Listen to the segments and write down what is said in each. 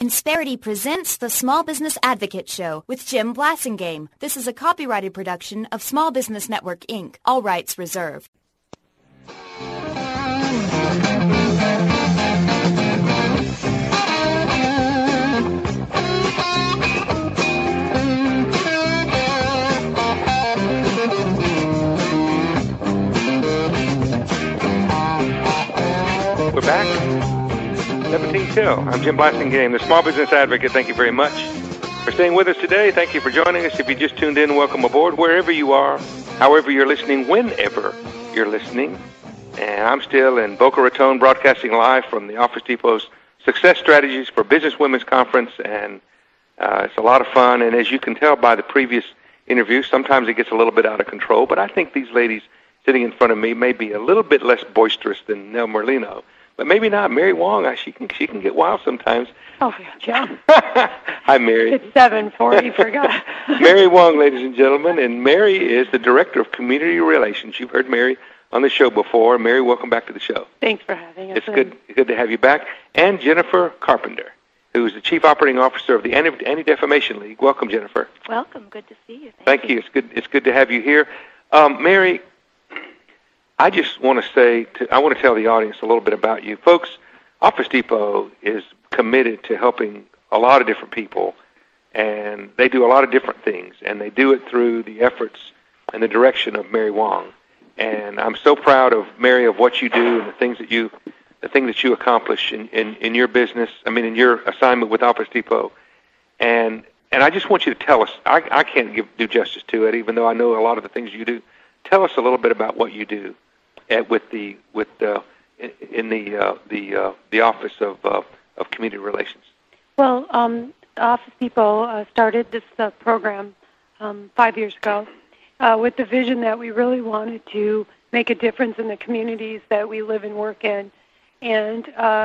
Insperity presents the Small Business Advocate Show with Jim Blasingame. This is a copyrighted production of Small Business Network, Inc., all rights reserved. We're back. 17 till. I'm Jim Blasingame, the Small Business Advocate. Thank you very much for staying with us today. Thank you for joining us. If you just tuned in, welcome aboard. Wherever you are, however you're listening, whenever you're listening. And I'm still in Boca Raton, broadcasting live from the Office Depot's Success Strategies for Business Women's Conference. And it's a lot of fun. And as you can tell by the previous interview, sometimes it gets a little bit out of control. But I think these ladies sitting in front of me may be a little bit less boisterous than Nell Merlino. But maybe not. Mary Wong, she can get wild sometimes. Oh, yeah. Hi, Mary. It's 7:40, forgot. Mary Wong, ladies and gentlemen. And Mary is the Director of Community Relations. You've heard Mary on the show before. Mary, welcome back to the show. Thanks for having us. It's good to have you back. And Jennifer Carpenter, who is the Chief Operating Officer of the Anti-Defamation League. Welcome, Jennifer. Welcome. Good to see you. Thank you. It's good to have you here. Mary, I just want to say, I want to tell the audience a little bit about you. Folks, Office Depot is committed to helping a lot of different people, and they do a lot of different things, and they do it through the efforts and the direction of Mary Wong. And I'm so proud of Mary, of what you do and the things that you accomplish in your business, in your assignment with Office Depot. And I just want you to tell us, I can't do justice to it, even though I know a lot of the things you do. Tell us a little bit about what you do in the Office of Community Relations. Well, Office Depot started this program 5 years ago with the vision that we really wanted to make a difference in the communities that we live and work in. And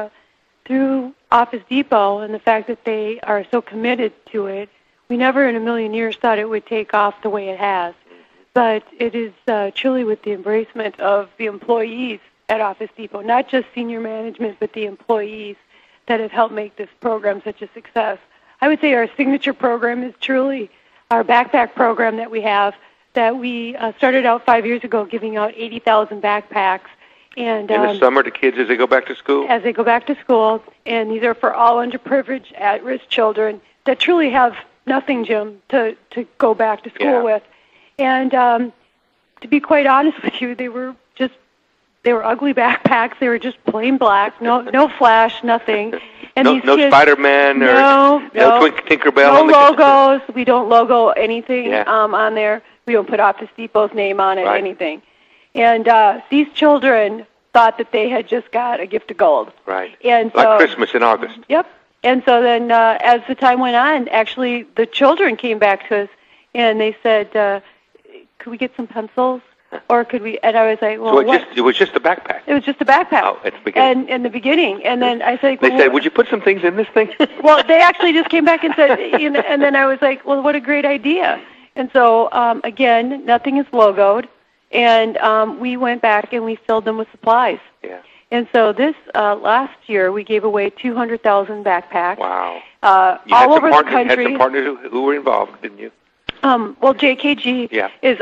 through Office Depot and the fact that they are so committed to it, we never in a million years thought it would take off the way it has. But it is truly with the embracement of the employees at Office Depot, not just senior management, but the employees that have helped make this program such a success. I would say our signature program is truly our backpack program that we have, that we started out 5 years ago giving out 80,000 backpacks. And in the summer to kids as they go back to school? As they go back to school, and these are for all underprivileged, at-risk children that truly have nothing, Jim, to go back to school with. And to be quite honest with you, they were ugly backpacks. They were just plain black, no flash, nothing. And no kids, Spider-Man or no Tinkerbell. No logos. We don't logo anything on there. We don't put Office Depot's name on it, anything. And these children thought that they had just got a gift of gold. Right. And like Christmas in August. Yep. And so then as the time went on, actually the children came back to us and they said, could we get some pencils? Or could we? And I was like, well, so it was just a backpack. It was just a backpack. Oh, at the beginning. And in the beginning, and then I said, they said, would you put some things in this thing? Well, they actually just came back and said, and then I was like, well, what a great idea. And so again, nothing is logoed, and we went back and we filled them with supplies. Yeah. And so this last year, we gave away 200,000 backpacks. Wow. All over the country. You had some partners who were involved, didn't you? Well, JKG is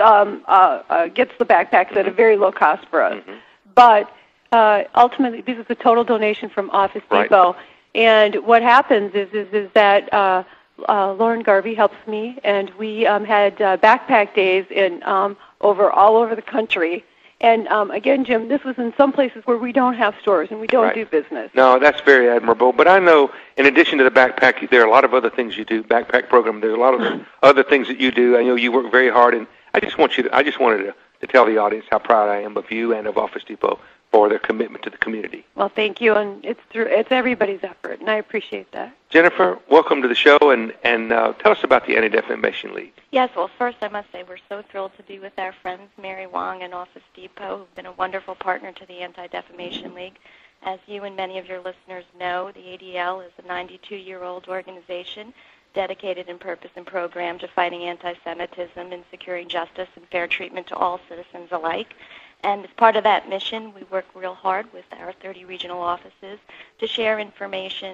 gets the backpacks at a very low cost for us. Mm-hmm. But ultimately, this is a total donation from Office Depot. And what happens is that Lauren Garvey helps me, and we had backpack days in all over the country. And again, Jim, this was in some places where we don't have stores and we don't do business. No, that's very admirable. But I know, in addition to the backpack, there are a lot of other things you do. Backpack program. There's a lot of other things that you do. I know you work very hard, and I just wanted to tell the audience how proud I am of you and of Office Depot for their commitment to the community. Well, thank you, and it's everybody's effort, and I appreciate that. Jennifer, welcome to the show, and tell us about the Anti-Defamation League. Yes, well, first I must say we're so thrilled to be with our friends Mary Wong and Office Depot, who've been a wonderful partner to the Anti-Defamation League. As you and many of your listeners know, the ADL is a 92-year-old organization dedicated in purpose and program to fighting anti-Semitism and securing justice and fair treatment to all citizens alike. And as part of that mission, we work real hard with our 30 regional offices to share information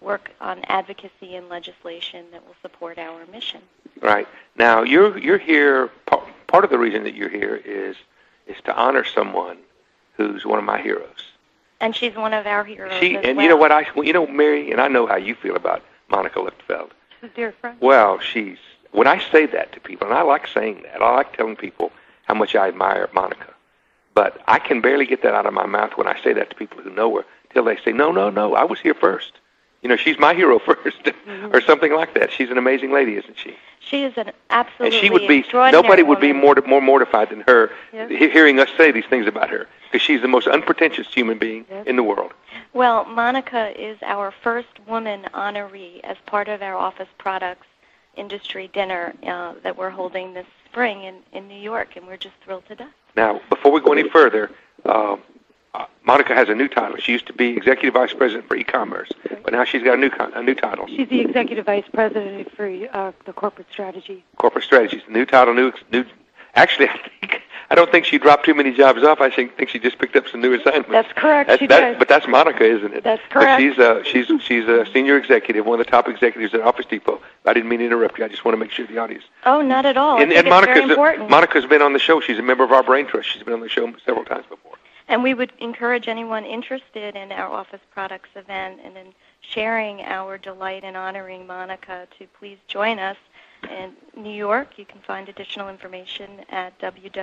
work on advocacy and legislation that will support our mission. Right. Now, you're here, part of the reason that you're here is to honor someone who's one of my heroes. And she's one of our heroes as And well. you know what, Mary, and I know how you feel about Monica Lichtfeld. She's a dear friend. Well, when I say that to people, and I like saying that, I like telling people how much I admire Monica, but I can barely get that out of my mouth when I say that to people who know her, till they say, no, I was here first. She's my hero first, or something like that. She's an amazing lady, isn't she? She is an absolutely and she would be, extraordinary nobody would be woman. more mortified than her Yes. hearing us say these things about her, because she's the most unpretentious human being in the world. Well, Monica is our first woman honoree as part of our office products industry dinner that we're holding this spring in New York, and we're just thrilled to death. Now, before we go any further, Monica has a new title. She used to be Executive Vice President for E-commerce, but now she's got a new title. She's the Executive Vice President for the Corporate Strategy. Corporate Strategies. New title, new. Actually, I don't think she dropped too many jobs off. I think she just picked up some new assignments. That's correct. She did. But that's Monica, isn't it? That's correct. But she's a senior executive, one of the top executives at Office Depot. I didn't mean to interrupt you. I just want to make sure the audience. Oh, not at all. And I think it's very important. Monica's been on the show. She's a member of our Brain Trust. She's been on the show several times before. And we would encourage anyone interested in our office products event and in sharing our delight in honoring Monica to please join us in New York. You can find additional information at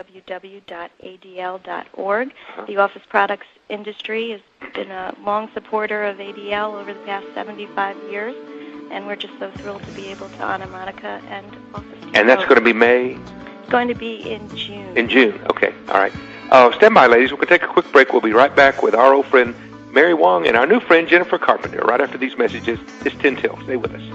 www.adl.org. The office products industry has been a long supporter of ADL over the past 75 years, and we're just so thrilled to be able to honor Monica and Office Depot. And that's going to be May? It's going to be in June. In June. Okay. All right. Stand by, ladies. We're going to take a quick break. We'll be right back with our old friend Mary Wong and our new friend Jennifer Carpenter right after these messages. It's 10 till. Stay with us.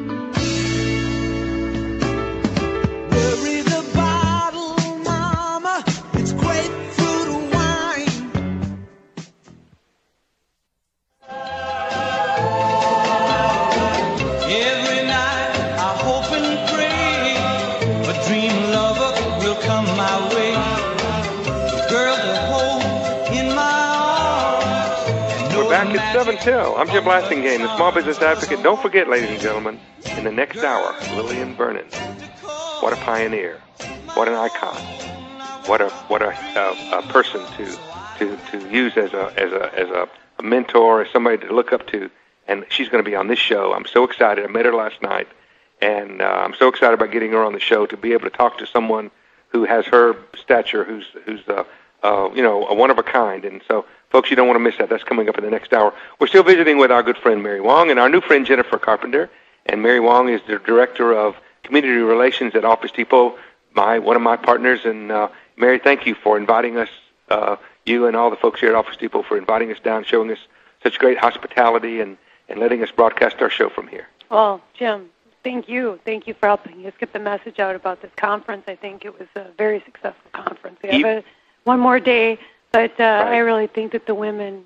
Back at 7 till. I'm Jim Blasingame, the Small Business Advocate. Don't forget, ladies and gentlemen, in the next hour, Lillian Vernon. What a pioneer! What an icon! What a person to use as a mentor, as somebody to look up to. And she's going to be on this show. I'm so excited. I met her last night, and I'm so excited about getting her on the show to be able to talk to someone who has her stature, who's a one of a kind. And so, folks, you don't want to miss that. That's coming up in the next hour. We're still visiting with our good friend Mary Wong and our new friend Jennifer Carpenter. And Mary Wong is the Director of Community Relations at Office Depot, one of my partners. And Mary, thank you for inviting us, you and all the folks here at Office Depot, for inviting us down, showing us such great hospitality, and letting us broadcast our show from here. Well, Jim, thank you. Thank you for helping us get the message out about this conference. I think it was a very successful conference. We have one more day. But I really think that the women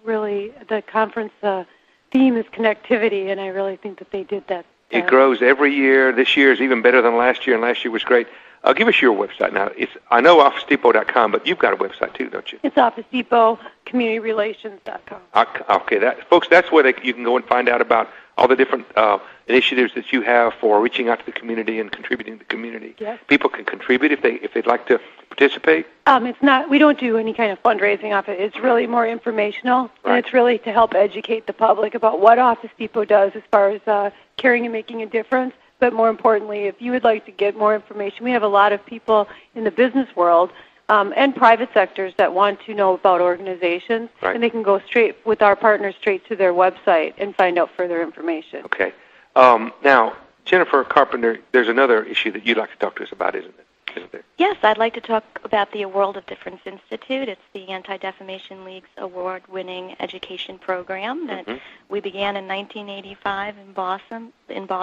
the conference theme is connectivity, and I really think that they did that. It grows every year. This year is even better than last year, and last year was great. Give us your website now. I know OfficeDepot.com, but you've got a website too, don't you? It's Office Depot, CommunityRelations.com. Okay, folks, that's where you can go and find out about all the different initiatives that you have for reaching out to the community and contributing to the community. Yes. People can contribute if they'd like to participate. It's not. We don't do any kind of fundraising off it. It's really more informational, and it's really to help educate the public about what Office Depot does as far as caring and making a difference. But more importantly, if you would like to get more information, we have a lot of people in the business world and private sectors that want to know about organizations, and they can go straight with our partners straight to their website and find out further information. Okay. Now, Jennifer Carpenter, there's another issue that you'd like to talk to us about, isn't there? Yes, I'd like to talk about the A World of Difference Institute. It's the Anti-Defamation League's award-winning education program that we began in 1985 in Boston,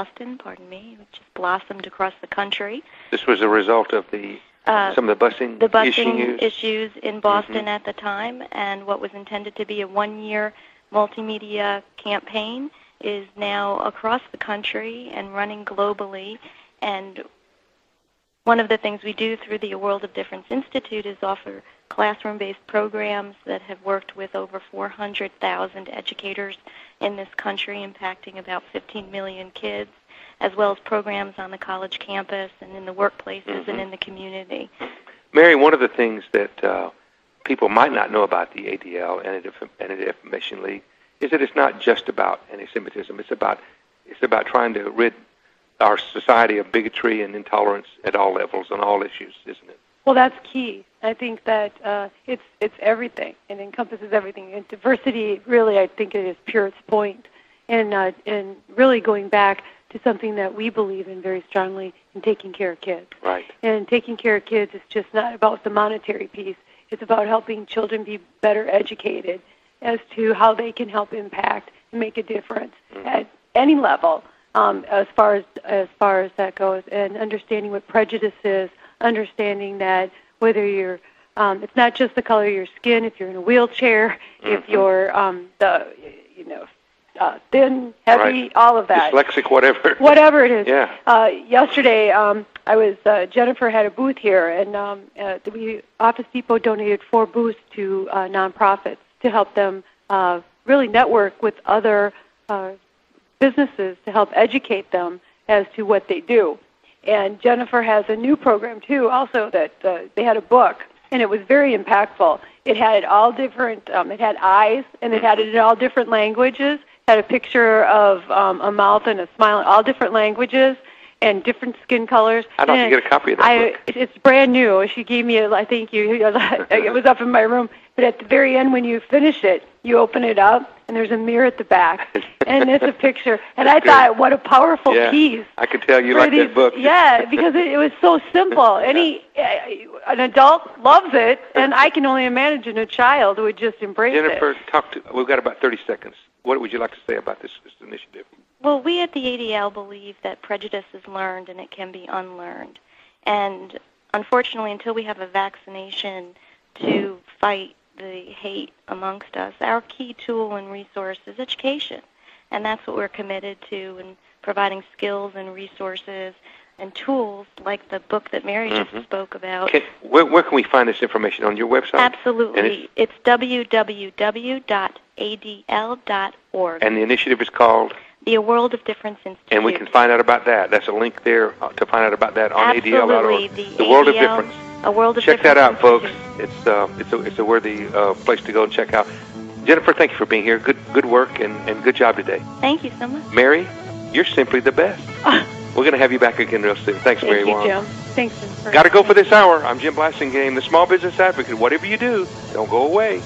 which has blossomed across the country. This was a result of some of the busing issues in Boston at the time, and what was intended to be a one-year multimedia campaign is now across the country and running globally. And one of the things we do through the A World of Difference Institute is offer classroom-based programs that have worked with over 400,000 educators in this country, impacting about 15 million kids, as well as programs on the college campus and in the workplaces and in the community. Mary, one of the things that people might not know about the ADL, Anti-Defamation League, is that it's not just about anti-Semitism. It's about trying to rid our society of bigotry and intolerance at all levels on all issues, isn't it? Well, that's key. I think that it's everything. It encompasses everything. And diversity, really, I think it is purest point. And really going back to something that we believe in very strongly in taking care of kids. Right. And taking care of kids is just not about the monetary piece. It's about helping children be better educated as to how they can help impact and make a difference at any level, as far as that goes, and understanding what prejudice is, understanding that whether you're it's not just the color of your skin, if you're in a wheelchair, if you're thin, heavy, right. all of that. Dyslexic, whatever. Whatever it is. Yeah. Yesterday, Jennifer had a booth here, and Office Depot donated 4 booths to nonprofits to help them really network with other businesses to help educate them as to what they do. And Jennifer has a new program, too, also that they had a book, and it was very impactful. It had all different, it had eyes, and it had it in all different languages, had a picture of a mouth and a smile in all different languages and different skin colors. I'd like to get a copy of that book. It's brand new. She gave me I think it was up in my room. But at the very end, when you finish it, you open it up, and there's a mirror at the back, and it's a picture. And I thought, what a powerful piece. I could tell you like that book. Yeah, because it was so simple. An adult loves it, and I can only imagine a child would just embrace Jennifer, it. we've got about 30 seconds. What would you like to say about this initiative? Well, we at the ADL believe that prejudice is learned and it can be unlearned. And unfortunately, until we have a vaccination to fight the hate amongst us, our key tool and resource is education. And that's what we're committed to in providing skills and resources and tools like the book that Mary just spoke about. Where can we find this information? On your website? Absolutely. It's www.adl.org. And the initiative is called? The A World of Difference Institute. And we can find out about that. That's a link there to find out about that on ADL.org. The World of Difference. A World of Check Difference that out, folks. Institute. It's a worthy place to go and check out. Jennifer, thank you for being here. Good work and good job today. Thank you so much. Mary, you're simply the best. We're going to have you back again real soon. Thanks, Mary Wong. Thank you, Jim. Thanks, Jennifer. Got to go for this hour. I'm Jim Blasingame, the Small Business Advocate. Whatever you do, don't go away.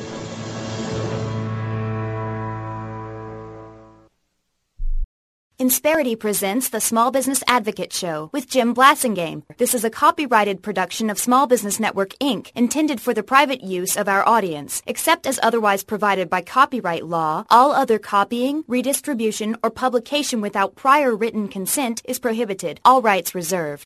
Insperity presents the Small Business Advocate Show with Jim Blasingame. This is a copyrighted production of Small Business Network, Inc., intended for the private use of our audience. Except as otherwise provided by copyright law, all other copying, redistribution, or publication without prior written consent is prohibited. All rights reserved.